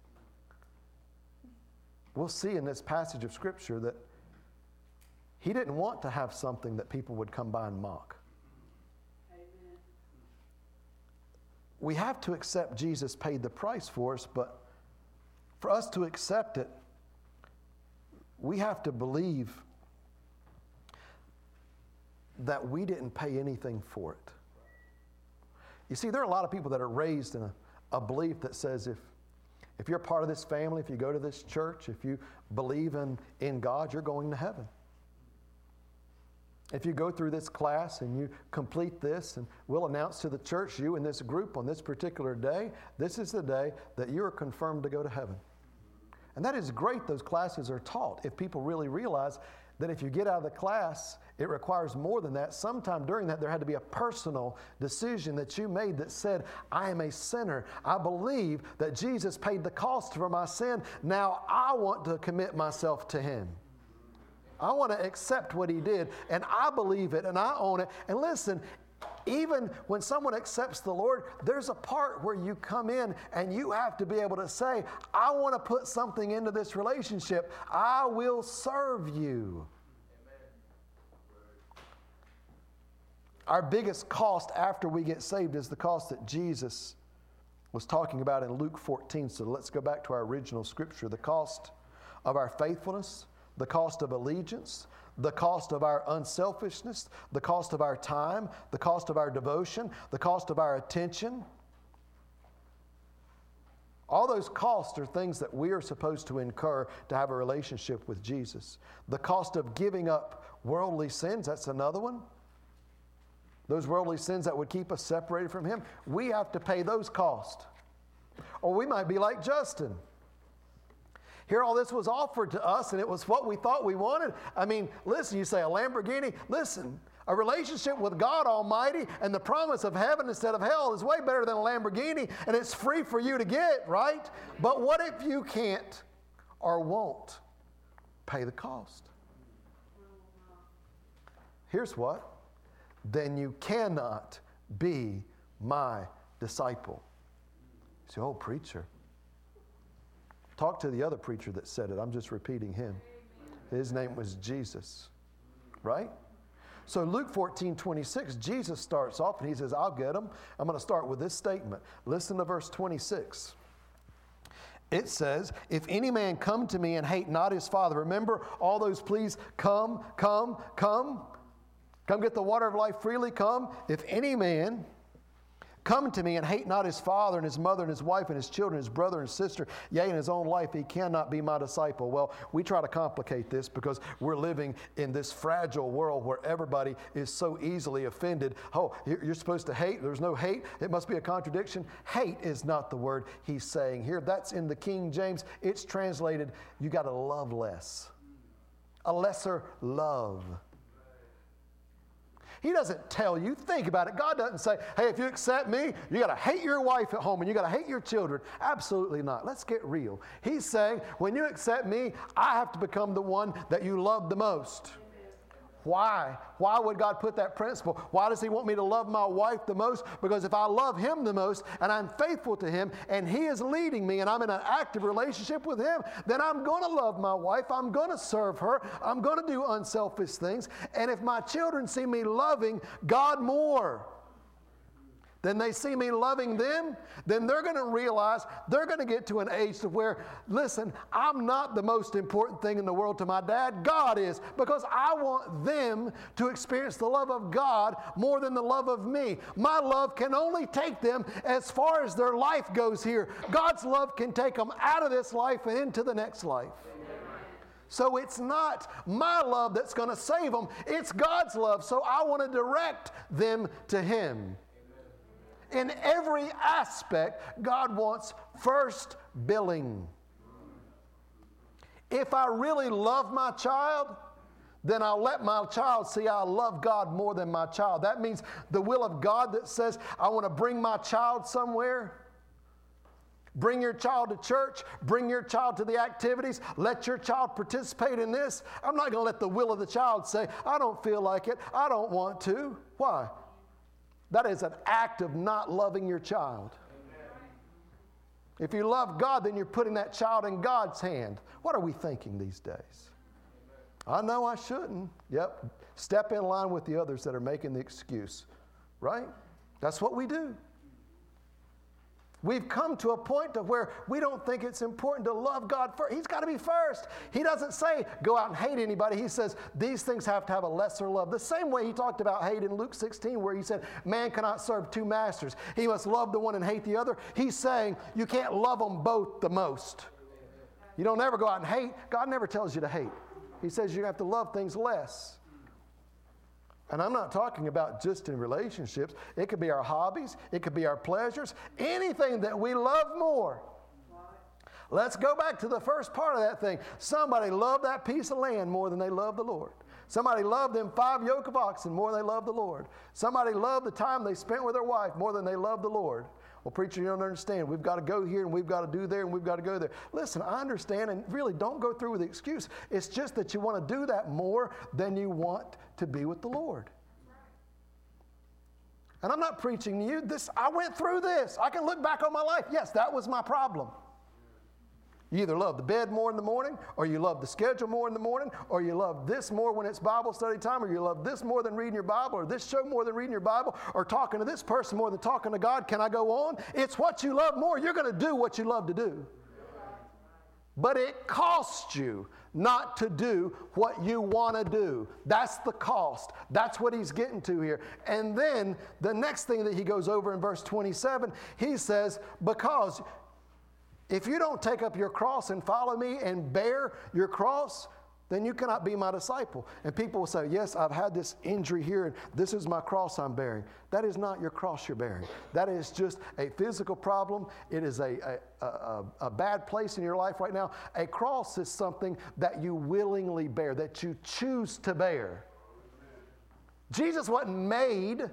We'll see in this passage of Scripture that he didn't want to have something that people would come by and mock. Amen. We have to accept Jesus paid the price for us, but for us to accept it, we have to believe that we didn't pay anything for it. You see, there are a lot of people that are raised in a belief that says if you're part of this family, if you go to this church, if you believe in God, you're going to heaven. If you go through this class and you complete this, and we'll announce to the church, you in this group on this particular day, this is the day that you are confirmed to go to heaven. And that is great, those classes are taught. If people really realize that if you get out of the class, it requires more than that. Sometime during that, there had to be a personal decision that you made that said, I am a sinner. I believe that Jesus paid the cost for my sin. Now I want to commit myself to him. I want to accept what he did, and I believe it, and I own it. And listen, even when someone accepts the Lord, there's a part where you come in and you have to be able to say, I want to put something into this relationship. I will serve you. Our biggest cost after we get saved is the cost that Jesus was talking about in Luke 14. So let's go back to our original scripture. The cost of our faithfulness, the cost of allegiance, the cost of our unselfishness, the cost of our time, the cost of our devotion, the cost of our attention. All those costs are things that we are supposed to incur to have a relationship with Jesus. The cost of giving up worldly sins, that's another one. Those worldly sins that would keep us separated from him, we have to pay those costs. Or we might be like Justin. Here all this was offered to us, and it was what we thought we wanted. I mean, listen, you say a Lamborghini. Listen, a relationship with God Almighty and the promise of heaven instead of hell is way better than a Lamborghini, and it's free for you to get, right? But what if you can't or won't pay the cost? Here's what. Then you cannot be my disciple. You say, oh, preacher. Talk to the other preacher that said it. I'm just repeating him. His name was Jesus. Right? So Luke 14:26, Jesus starts off and he says, I'll get them. I'm going to start with this statement. Listen to verse 26. It says, if any man come to me and hate not his father. Remember all those please, come, come, come. Come get the water of life freely, come. If any man come to me and hate not his father and his mother and his wife and his children, his brother and sister, yea, in his own life, he cannot be my disciple. Well, we try to complicate this because we're living in this fragile world where everybody is so easily offended. Oh, you're supposed to hate. There's no hate. It must be a contradiction. Hate is not the word he's saying here. That's in the King James. It's translated, you got to love less. A lesser love. He doesn't tell you. Think about it. God doesn't say, hey, if you accept me, you got to hate your wife at home and you got to hate your children. Absolutely not. Let's get real. He's saying, when you accept me, I have to become the one that you love the most. Why? Why would God put that principle? Why does he want me to love my wife the most? Because if I love him the most and I'm faithful to him and he is leading me and I'm in an active relationship with him, then I'm going to love my wife. I'm going to serve her. I'm going to do unselfish things. And if my children see me loving God more than they see me loving them, then they're going to realize they're going to get to an age to where, listen, I'm not the most important thing in the world to my dad. God is, because I want them to experience the love of God more than the love of me. My love can only take them as far as their life goes here. God's love can take them out of this life and into the next life. So it's not my love that's going to save them. It's God's love. So I want to direct them to him. In every aspect, God wants first billing. If I really love my child, then I'll let my child see I love God more than my child. That means the will of God that says, I want to bring my child somewhere. Bring your child to church. Bring your child to the activities. Let your child participate in this. I'm not going to let the will of the child say, I don't feel like it. I don't want to. Why? That is an act of not loving your child. If you love God, then you're putting that child in God's hand. What are we thinking these days? I know I shouldn't. Yep. Step in line with the others that are making the excuse. Right? That's what we do. We've come to a point to where we don't think it's important to love God first. He's got to be first. He doesn't say go out and hate anybody. He says these things have to have a lesser love. The same way he talked about hate in Luke 16 where he said man cannot serve two masters. He must love the one and hate the other. He's saying you can't love them both the most. You don't ever go out and hate. God never tells you to hate. He says you have to love things less. And I'm not talking about just in relationships. It could be our hobbies. It could be our pleasures. Anything that we love more. Let's go back to the first part of that thing. Somebody loved that piece of land more than they loved the Lord. Somebody loved them 5 yoke of oxen more than they loved the Lord. Somebody loved the time they spent with their wife more than they loved the Lord. Well, preacher, you don't understand. We've got to go here and we've got to do there and we've got to go there. Listen, I understand, and really don't go through with the excuse. It's just that you want to do that more than you want to be with the Lord. And I'm not preaching to you. I went through this. I can look back on my life. Yes, that was my problem. You either love the bed more in the morning, or you love the schedule more in the morning, or you love this more when it's Bible study time, or you love this more than reading your Bible, or this show more than reading your Bible, or talking to this person more than talking to God. Can I go on? It's what you love more. You're going to do what you love to do. But it costs you not to do what you want to do. That's the cost. That's what he's getting to here. And then the next thing that he goes over in verse 27, he says, because if you don't take up your cross and follow me and bear your cross, then you cannot be my disciple. And people will say, yes, I've had this injury here, and this is my cross I'm bearing. That is not your cross you're bearing. That is just a physical problem. It is a bad place in your life right now. A cross is something that you willingly bear, that you choose to bear. Jesus wasn't made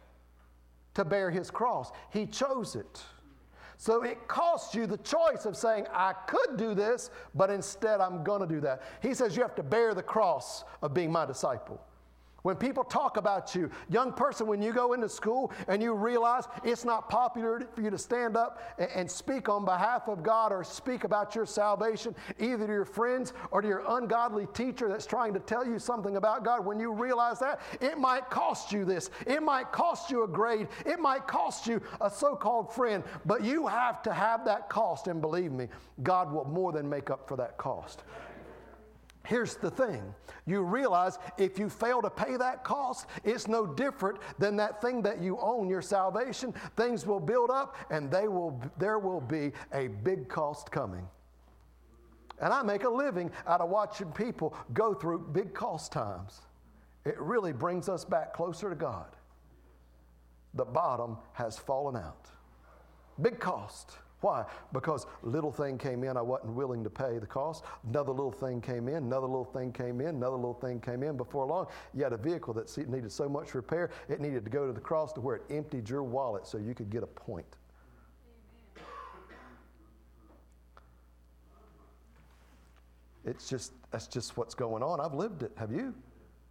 to bear his cross. He chose it. So it costs you the choice of saying, I could do this, but instead I'm going to do that. He says you have to bear the cross of being my disciple. When people talk about you, young person, when you go into school and you realize it's not popular for you to stand up and speak on behalf of God or speak about your salvation, either to your friends or to your ungodly teacher that's trying to tell you something about God, when you realize that, it might cost you this. It might cost you a grade. It might cost you a so-called friend, but you have to have that cost, and believe me, God will more than make up for that cost. Here's the thing. You realize if you fail to pay that cost, it's no different than that thing that you own, your salvation. Things will build up, and there will be a big cost coming. And I make a living out of watching people go through big cost times. It really brings us back closer to God. The bottom has fallen out. Big cost. Why? Because little thing came in, I wasn't willing to pay the cost. Another little thing came in, another little thing came in, another little thing came in. Before long, you had a vehicle that needed so much repair, it needed to go to the cross to where it emptied your wallet so you could get a point. That's just what's going on. I've lived it. Have you?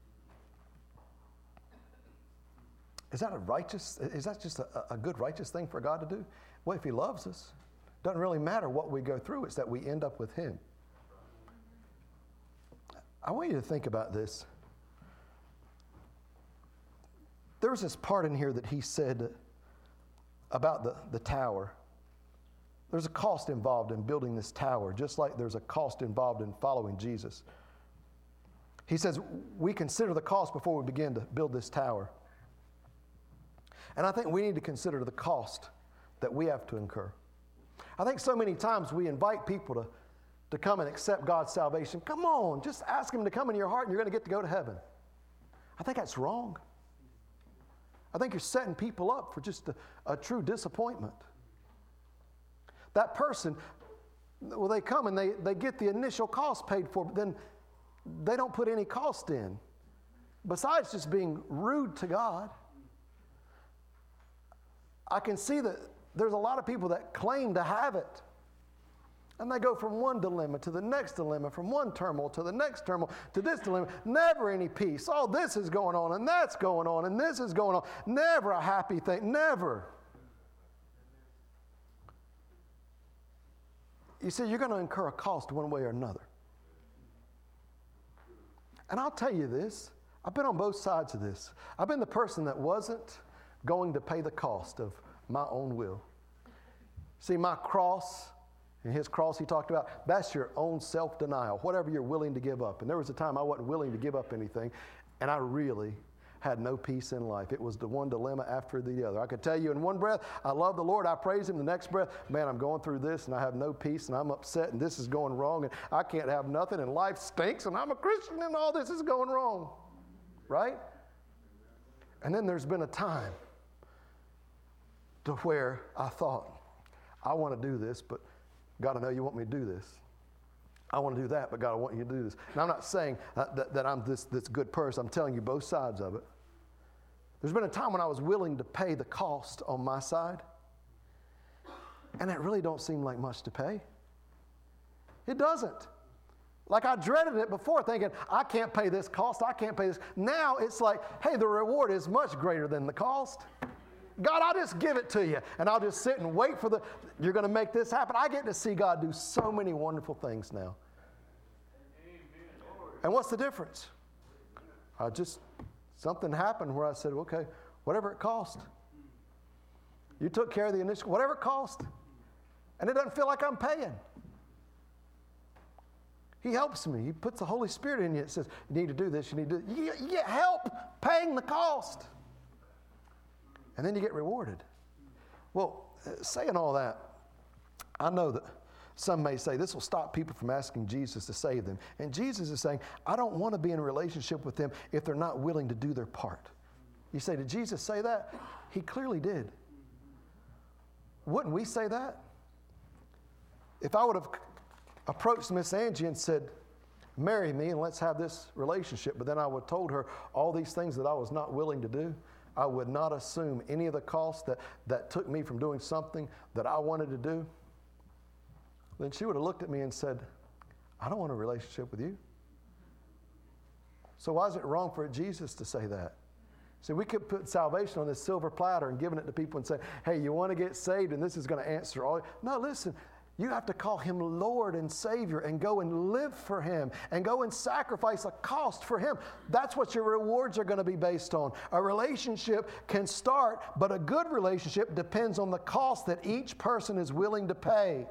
Is that just a good righteous thing for God to do? Well, if he loves us, it doesn't really matter what we go through. It's that we end up with him. I want you to think about this. There's this part in here that he said about the tower. There's a cost involved in building this tower, just like there's a cost involved in following Jesus. He says, we consider the cost before we begin to build this tower. And I think we need to consider the cost that we have to incur. I think so many times we invite people to come and accept God's salvation. Come on, just ask him to come into your heart and you're going to get to go to heaven. I think that's wrong. I think you're setting people up for just a true disappointment. That person, well, they come and they get the initial cost paid for, but then they don't put any cost in. Besides just being rude to God, I can see that there's a lot of people that claim to have it. And they go from one dilemma to the next dilemma, from one turmoil to the next turmoil to this dilemma. Never any peace. Oh, this is going on, and that's going on, and this is going on. Never a happy thing. Never. You see, you're going to incur a cost one way or another. And I'll tell you this. I've been on both sides of this. I've been the person that wasn't going to pay the cost of my own will. See, my cross, and his cross he talked about, that's your own self-denial, whatever you're willing to give up. And there was a time I wasn't willing to give up anything, and I really had no peace in life. It was the one dilemma after the other. I could tell you in one breath, I love the Lord, I praise him. The next breath, man, I'm going through this, and I have no peace, and I'm upset, and this is going wrong, and I can't have nothing, and life stinks, and I'm a Christian, and all this is going wrong. Right? And then there's been a time to where I thought, I want to do this, but God, I know you want me to do this. I want to do that, but God, I want you to do this. And I'm not saying that I'm this good person. I'm telling you both sides of it. There's been a time when I was willing to pay the cost on my side, and it really don't seem like much to pay. It doesn't. Like I dreaded it before, thinking, I can't pay this cost, I can't pay this. Now it's like, hey, the reward is much greater than the cost. God, I'll just give it to you, and I'll just sit and wait for you're going to make this happen. I get to see God do so many wonderful things now. Amen. And what's the difference? Something happened where I said, okay, whatever it cost. You took care of the initial, whatever it cost. And it doesn't feel like I'm paying. He helps me. He puts the Holy Spirit in you. It says, you need to do this, you need to do this. You get help paying the cost. And then you get rewarded. Well, saying all that, I know that some may say this will stop people from asking Jesus to save them. And Jesus is saying, I don't want to be in a relationship with them if they're not willing to do their part. You say, did Jesus say that? He clearly did. Wouldn't we say that? If I would have approached Miss Angie and said, marry me and let's have this relationship, but then I would have told her all these things that I was not willing to do, I would not assume any of the costs that took me from doing something that I wanted to do, then she would have looked at me and said, I don't want a relationship with you. So why is it wrong for Jesus to say that? See, we could put salvation on this silver platter and giving it to people and say, hey, you want to get saved and this is going to answer all. No, listen. You have to call him Lord and Savior and go and live for him and go and sacrifice a cost for him. That's what your rewards are going to be based on. A relationship can start, but a good relationship depends on the cost that each person is willing to pay.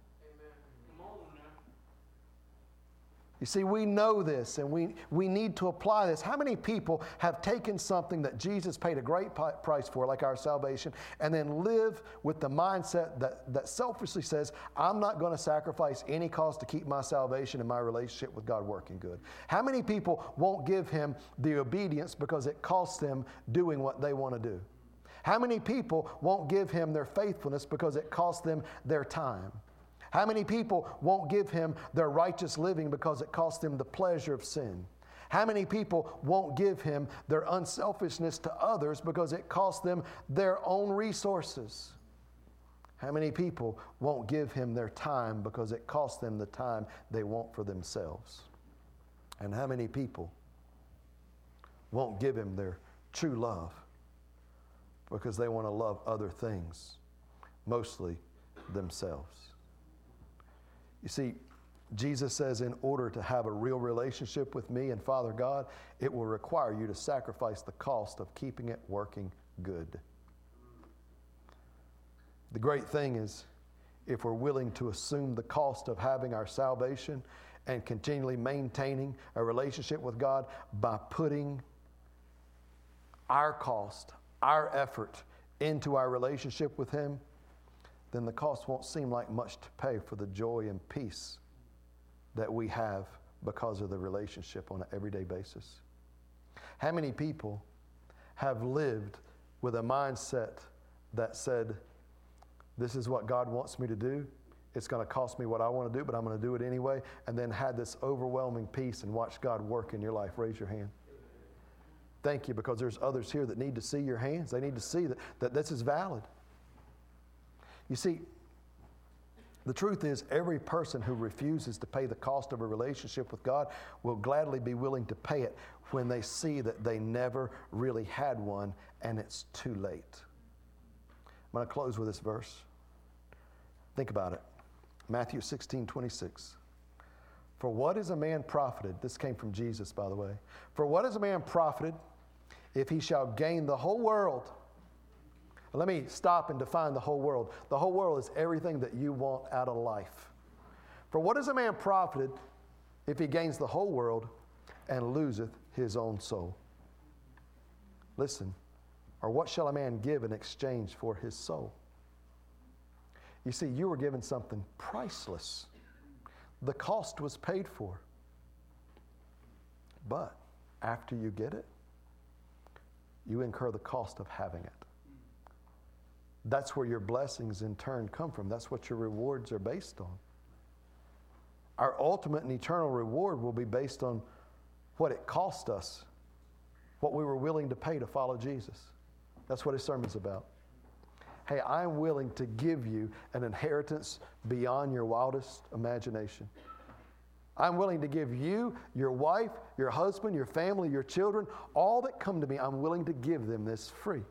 You see, we know this, and we need to apply this. How many people have taken something that Jesus paid a great price for, like our salvation, and then live with the mindset that selfishly says, I'm not going to sacrifice any cost to keep my salvation and my relationship with God working good? How many people won't give him the obedience because it costs them doing what they want to do? How many people won't give him their faithfulness because it costs them their time? How many people won't give him their righteous living because it costs them the pleasure of sin? How many people won't give him their unselfishness to others because it costs them their own resources? How many people won't give him their time because it costs them the time they want for themselves? And how many people won't give him their true love because they want to love other things, mostly themselves? You see, Jesus says in order to have a real relationship with me and Father God, it will require you to sacrifice the cost of keeping it working good. The great thing is, if we're willing to assume the cost of having our salvation and continually maintaining a relationship with God by putting our cost, our effort into our relationship with him, then the cost won't seem like much to pay for the joy and peace that we have because of the relationship on an everyday basis. How many people have lived with a mindset that said, this is what God wants me to do. It's going to cost me what I want to do, but I'm going to do it anyway. And then had this overwhelming peace and watch God work in your life. Raise your hand. Thank you, because there's others here that need to see your hands. They need to see that this is valid. You see, the truth is, every person who refuses to pay the cost of a relationship with God will gladly be willing to pay it when they see that they never really had one and it's too late. I'm going to close with this verse. Think about it. Matthew 16:26. For what is a man profited? This came from Jesus, by the way. For what is a man profited if he shall gain the whole world? Let me stop and define the whole world. The whole world is everything that you want out of life. For what is a man profited if he gains the whole world and loseth his own soul? Listen, or what shall a man give in exchange for his soul? You see, you were given something priceless. The cost was paid for. But after you get it, you incur the cost of having it. That's where your blessings in turn come from. That's what your rewards are based on. Our ultimate and eternal reward will be based on what it cost us, what we were willing to pay to follow Jesus. That's what his sermon's about. Hey, I'm willing to give you an inheritance beyond your wildest imagination. I'm willing to give you, your wife, your husband, your family, your children, all that come to me, I'm willing to give them this free.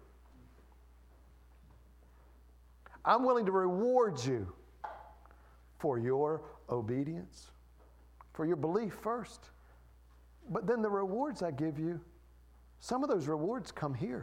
I'm willing to reward you for your obedience, for your belief first. But then the rewards I give you, some of those rewards come here.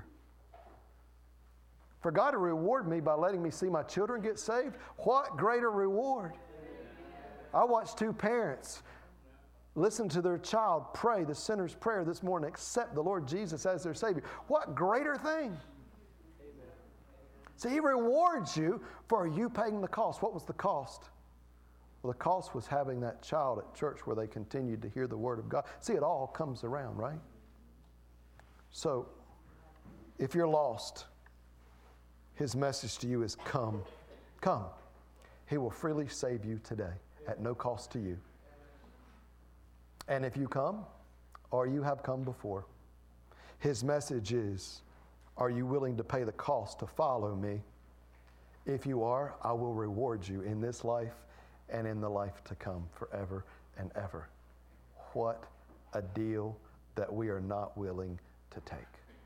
For God to reward me by letting me see my children get saved, what greater reward? I watched two parents listen to their child pray the sinner's prayer this morning, accept the Lord Jesus as their Savior. What greater thing? See, he rewards you for you paying the cost. What was the cost? Well, the cost was having that child at church where they continued to hear the Word of God. See, it all comes around, right? So, if you're lost, his message to you is come. Come. He will freely save you today at no cost to you. And if you come, or you have come before, his message is, are you willing to pay the cost to follow me? If you are, I will reward you in this life and in the life to come forever and ever. What a deal that we are not willing to take.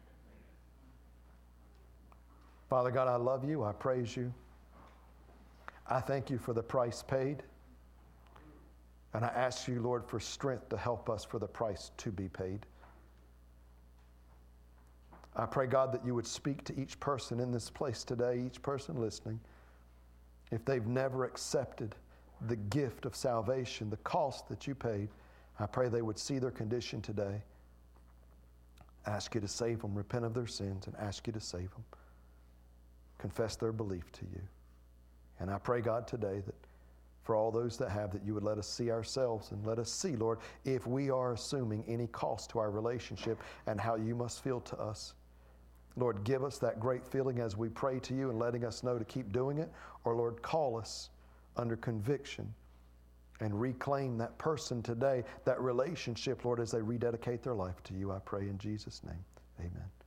Father God, I love you. I praise you. I thank you for the price paid. And I ask you, Lord, for strength to help us for the price to be paid. I pray, God, that you would speak to each person in this place today, each person listening. If they've never accepted the gift of salvation, the cost that you paid, I pray they would see their condition today. Ask you to save them, repent of their sins, and ask you to save them. Confess their belief to you. And I pray, God, today that for all those that have, that you would let us see ourselves and let us see, Lord, if we are assuming any cost to our relationship and how you must feel to us. Lord, give us that great feeling as we pray to you and letting us know to keep doing it. Or, Lord, call us under conviction and reclaim that person today, that relationship, Lord, as they rededicate their life to you. I pray in Jesus' name. Amen.